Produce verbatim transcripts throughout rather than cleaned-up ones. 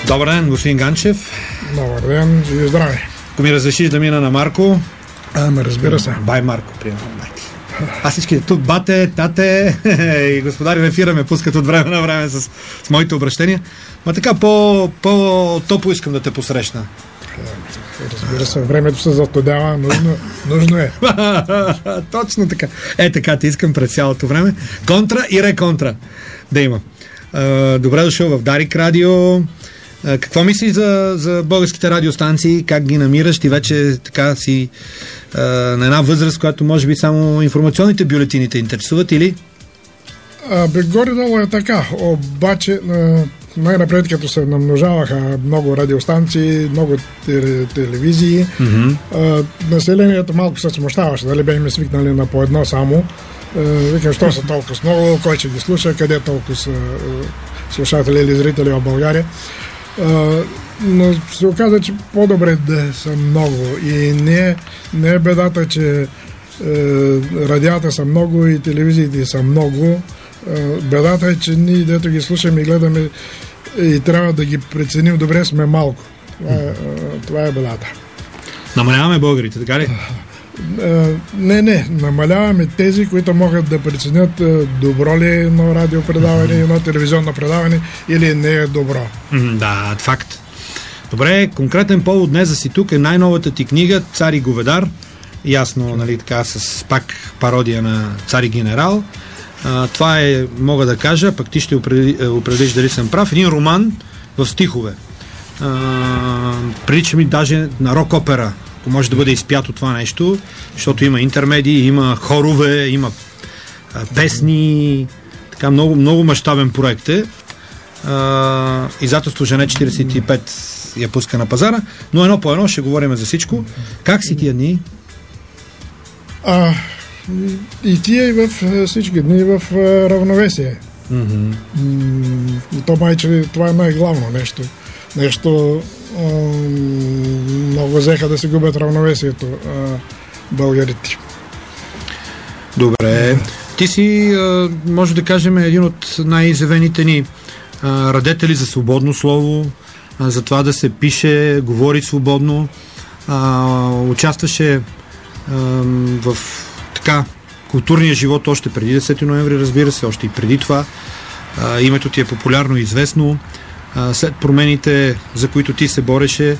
Добър ден, господин Ганчев. Добър ден, живи здраве. Ако ми разрешиш да мина на Марко. А, ме разбира се. Бай, Марко, примерно. Аз всички тут бате, тате и господари в ефира ме пускат от време на време с, с моите обращения. Ма така по, по-топло искам да те посрещна. Разбира се, времето се затодява, нужно, нужно е. Точно така. Е, така те искам през цялото време. Контра и реконтра да има. Добре дошъл в Дарик Радио. Какво мислиш за, за българските радиостанции? Как ги намираш? Ти вече така си а, на една възраст, която може би само информационните бюлетини те интересуват, или? А, бе, горе-долу е така. Обаче, най-напред, като се намножаваха много радиостанции, много телевизии, mm-hmm. а, населението малко се смущаваше. Дали бехме свикнали на по едно само. А, викам, що са толкова много, кой ще ги слуша, къде толкова са слушатели или зрители в България. Uh, но се оказа, че по-добре да са много и не, не е бедата, че uh, радиата са много и телевизиите са много. Uh, бедата е, че ние, дето ги слушаме и гледаме и трябва да ги преценим добре, сме малко. Това е, uh, това е бедата. Намаляваме българите, така ли? Uh, не, не. Намаляваме тези, които могат да преценят uh, добро ли е едно радиопредаване, mm-hmm. едно телевизионно предаване или не е добро. Mm, да, факт. Добре, конкретен повод днес да си тук е най-новата ти книга "Цар и говедар". Ясно, нали, така, с пак пародия на "Цар и генерал". Uh, това е, мога да кажа, пък ти ще определиш дали съм прав, един роман в стихове. Uh, прилича ми даже на рок-опера, може да бъде изпято това нещо, защото има интермедии, има хорове, има а, песни, така много, много мащабен проект е. А, издателство Жене четиридесет и пет я пуска на пазара, но едно по едно ще говорим за всичко. Как си тия дни? А, и тия и в всички дни в равновесие. Mm-hmm. И то майче, това е най-главно нещо. Нещо много взеха да се губят равновесието българите. Добре. Ти си, може да кажем, един от най-изявените ни радетели за свободно слово, за това да се пише, говори свободно. Участваше в така културния живот още преди десети ноември, разбира се, още и преди това. Името ти е популярно и известно. След промените, за които ти се бореше,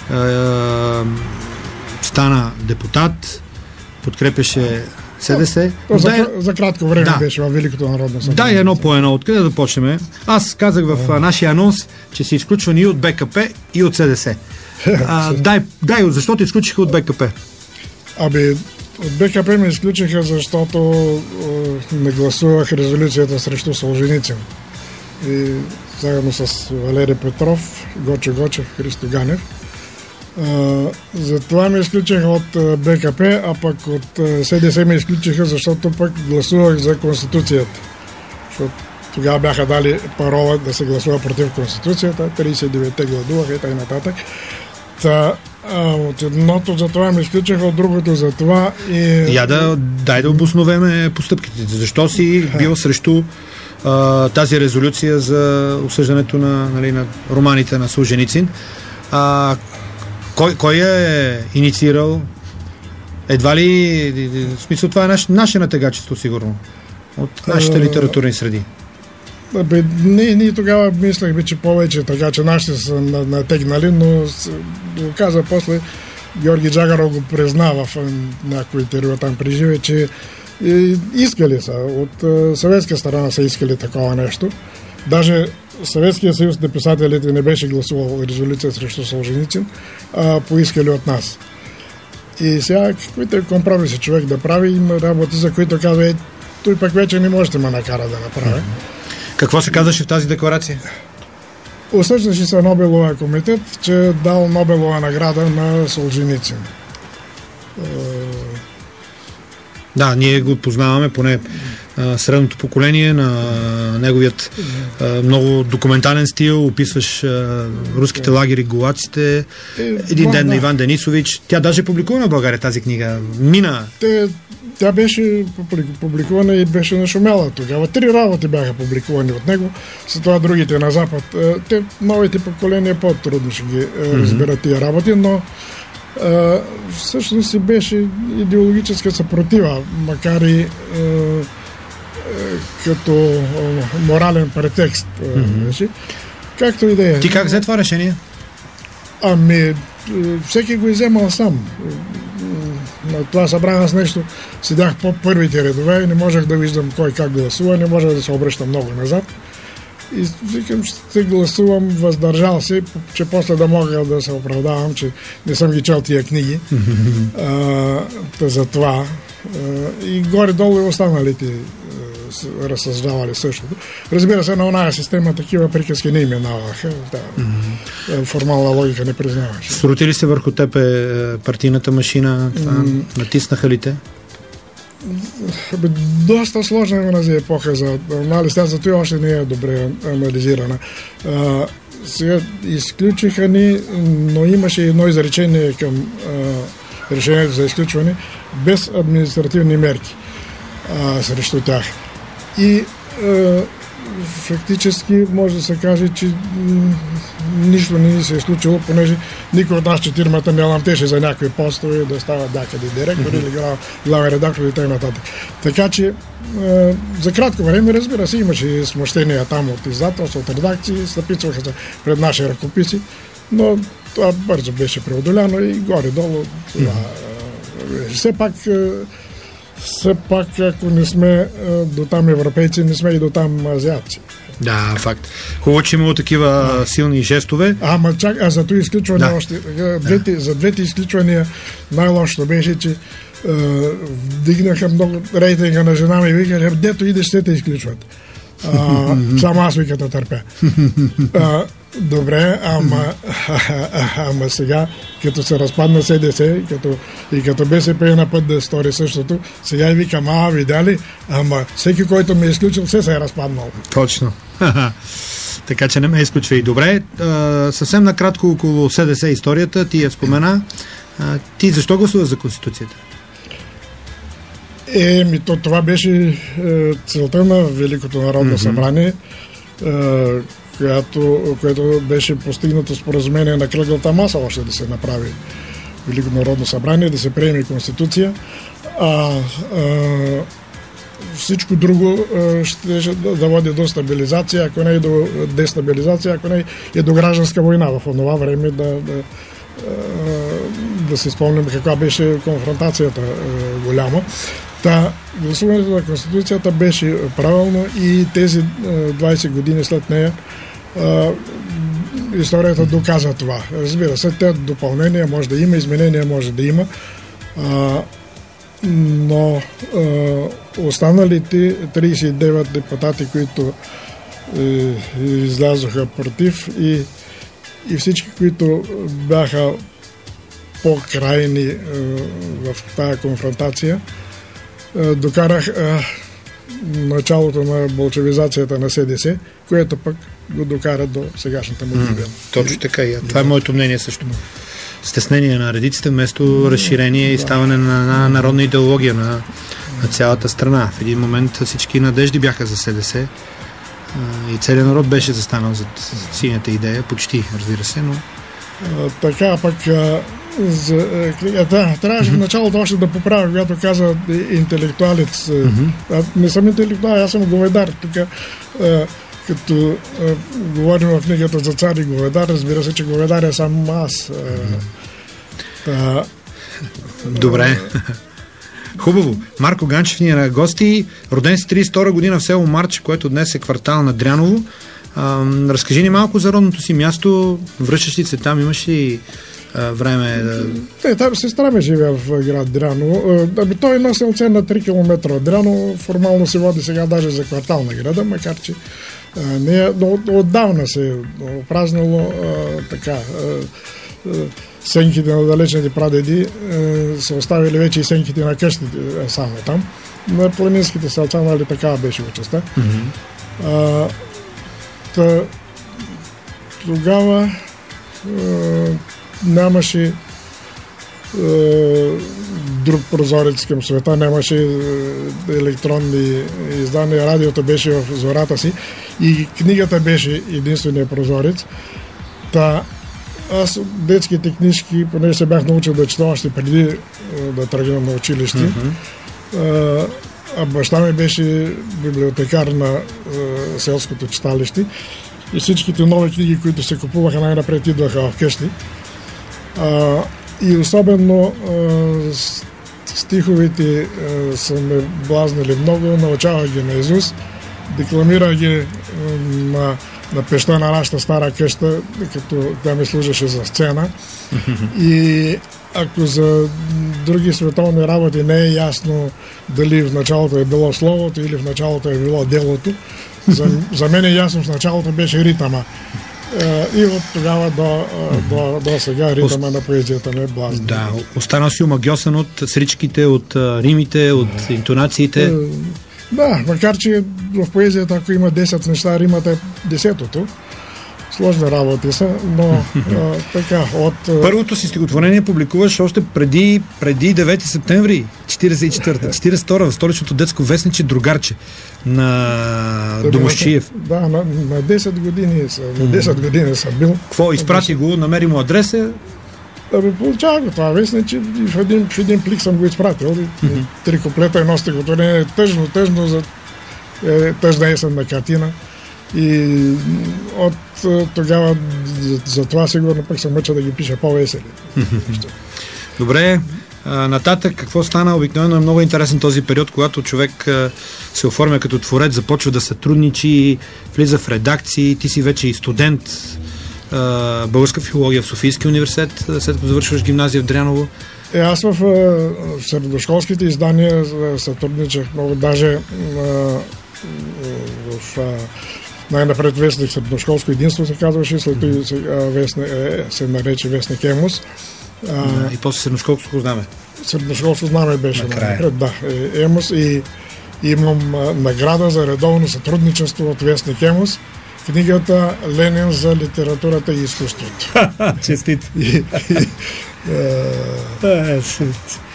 стана депутат, подкрепеше СДС. То, за, да, за кратко време да. Беше във Великото народно събрание. Да, едно по едно. Откъде да почнем? Аз казах в а, нашия анонс, че са изключвани и от БКП, и от СДС. А, дай, дай, защо те изключиха от БКП? Абе, от БКП ме изключиха, защото е, не гласувах резолюцията срещу Солженицин. И заедно с Валери Петров, Гочо Гочев, Христо Ганев. А, затова ме изключиха от БКП, а пък от СДС ме изключиха, защото пък гласувах за Конституцията. Защото тогава бяха дали парола да се гласува против Конституцията, тридесет и девет гладуваха и т.н. нататък. Та, а, от едното за това ме изключиха, от другото за това и... Я да, дай да обосновеме постъпките. Защо си бил срещу а, тази резолюция за осъждането на, нали, на романите на Солженицин? А, кой, кой е инициирал? Едва ли... В смисъл, това е наш, наше натегачество, сигурно. От нашите литературни среди. Бе, ние, ние тогава мислехме, че повече така, че нашите са натегнали, но каза после Георги Джагаров го признава в някои интервю там преживе, че искали са. От съветска страна са искали такова нещо. Даже Съветския съюз на писателите не беше гласувал резолюция срещу Солженицин, а поискали от нас. И сега, каквито компромиси човек да прави, има работи, за които казва, е, той пък вече не може да ме накара да направи. Какво се казваше в тази декларация? Осъждаше се Нобеловия комитет, че е дал Нобелова награда на Солженицин. Да, ние го познаваме, поне а, средното поколение, на неговият а, много документален стил, описваш а, руските лагери, гулаците, един ден на Иван Денисович. Тя даже публикува в България тази книга. Мина. Те, тя беше публикувана и беше нашумяла тогава. Три работи бяха публикувани от него, след това другите на Запад. Те, новите поколения по-трудно ще ги разберат тия работи, но Uh, всъщност си беше идеологическа съпротива, макар и uh, uh, като uh, морален претекст. Uh, mm-hmm. Както и да е. Ти как взе това решение? Ами, uh, всеки го изземал сам. На това събрана с нещо, седях по първите редове и не можех да виждам кой как гласува, не можех да се обръщам много назад. И викам, ще гласувам въздържал се, че после да мога да се оправдавам, че не съм ги чел тия книги. а, за това. А, и горе-долу и останалите а, разсъждавали същото. Разбира се, на оная система такива приказки не именаваха. Да, mm-hmm. Формална логика не признаваше. Срути ли се върху теб е партийната машина? Mm-hmm. Натиснаха ли те? Доста сложна е тази епоха за анализ, тя зато и още не е добре анализирана. А, сега изключиха ни, но имаше едно изречение към а, решението за изключване без административни мерки а, срещу тях. И а, фактически може да се каже, че м- нищо не ни се е случило, понеже никой от нас четирмата не ламтеше за някакви постове да става някъде директор mm-hmm. или главен редактор и т.н. Така че е, за кратко време, разбира се, имаше смущения там от издателство, от редакции, стъпицваха се пред наши ръкописи, но това бързо беше преодоляно и горе-долу това mm-hmm. е, все пак е, все пак, ако не сме до там европейци, не сме и до там азиатци. Да, факт. Хубаво, че имало такива а. силни жестове. Ама чак, а зато изключване да. още. Двете, да. За двете изключвания най-лошото беше, че е, вдигнаха много рейтинга на жена ми и викаха, дето идеш, ще те изключват. А, само аз виката търпя. А, добре, ама, а, а, ама сега, като се разпадна СДС и като, и като БСП е на път да стори същото, сега и викам, а, видя ама всеки, който ме е изключил, все се е разпаднал. Точно. Така че не ме изключва и добре. А, съвсем накратко около СДС историята, ти я спомена. А, ти защо гласува за Конституцията? Еми, то, това беше е, целта на Великото народно mm-hmm. събрание, е, която, което беше постигнато споразумение на кръглата маса още да се направи Велико народно събрание, да се приеме Конституция. А, а всичко друго а, ще да, да води до стабилизация, ако не и до дестабилизация, ако не и до гражданска война в това време, да, да, да си спомним каква беше конфронтацията а, голяма. Та, гласуването на Конституцията беше правилно и тези двайсет години след нея а, историята доказа това. Разбира се, те допълнения може да има, изменения може да има, а, но а, останалите трийсет и девет депутати, които е, излязоха против и, и всички, които бяха по-крайни е, в тази конфронтация, докарах а, началото на болшевизацията на СДС, което пък го докара до сегашната му гибел. Mm, точно така. И, това е моето мнение също. Стеснение на редиците вместо разширение и ставане на, на народна идеология на, на цялата страна. В един момент всички надежди бяха за СДС а, и целият народ беше застанал за синята идея, почти, разбира се, но... А, така, пък... А... За, да, трябваше mm-hmm. в началото още да поправя, когато каза интелектуалец. Mm-hmm. А, не съм интелектуалец, аз съм говедар. Тук, а, като а, говорим в книгата за цар и говедар, разбира се, че говедар е сам аз. Mm-hmm. А, Добре. Хубаво. Марко Ганчев ни е на гости. Роден си трийсет и втора година в село Марче, което днес е квартал на Дряново. А, разкажи ни малко за родното си място. Връщаш ли се там? Имаш ли време да... Те, там сестра ми живее в град Дряново. Ами той е едно селце на три километра от Дряново. Формално се води сега даже за квартал на града, макар че а, не е, от, отдавна се е опразнало а, така а, а, сенките на далечните прадеди а, са оставили вече и сенките на къщите само там. на планинските селца, нали така беше участта. Mm-hmm. А, та, тогава а, нямаше а, друг прозорец към света, нямаше а, електронни издания, радиото беше в зората си и книгата беше единствения прозорец. Та, аз детските книжки, понеже се бях научил да чета още преди а, да тръгнем на училище, mm-hmm. а, а баща ми беше библиотекар на а, селското читалище и всичките нови книги, които се купуваха, най-напред идваха вкъщи. А, и особено а, стиховете а, са ме блазнили много, научавах ги наизуст, декламирах ги а, на, на пеща на нашата стара къща, като тя ми служеше за сцена. И ако за други световни работи не е ясно дали в началото е било словото или в началото е било делото, за, за мен е ясно, в началото беше ритъма. Е, и от тогава до, до, до сега ритъма на поезията не е блазна. Да, останал си омагьосан от сричките, от римите, от интонациите. Е, да, макар че в поезията, ако има десет неща, римата е десетото. Сложни работи са, но а, така, от... Първото си стихотворение публикуваш още преди, преди девети септември четиридесет и четвърта, четиридесет и втора в столичното детско вестниче Другарче на Домощиев. Да, на, на десет години са, на десет години съм бил. Какво, изпрати го, намери му адреса? Да би получава го това вестниче и в един, в един плик съм го изпратил. Mm-hmm. Три куплета, едно стихотворение е тъжно, тъжно, за е, тъжна есенна картина. И от тогава за, за това сигурно пък се мъча да ги пиша по-весели. Добре, а, нататък какво стана? Обикновено е много интересен този период, когато човек а, се оформя като творец, започва да сътрудничи, влиза в редакции, ти си вече и студент а, българска филология в Софийския университет, след като завършваш гимназия в Дряново. Е, аз в, в средношколските издания сътрудничах много, даже а, в а, най-напред вестник Средношколско единство се казваше, след това mm-hmm. се нарече вестник Емус. А, и после Средношколско знаме. Средношколско знаме беше най-напред, да, Емус и имам а, награда за редовно сътрудничество от вестник Емус. Книгата Ленин за литературата и изкуството. Честит!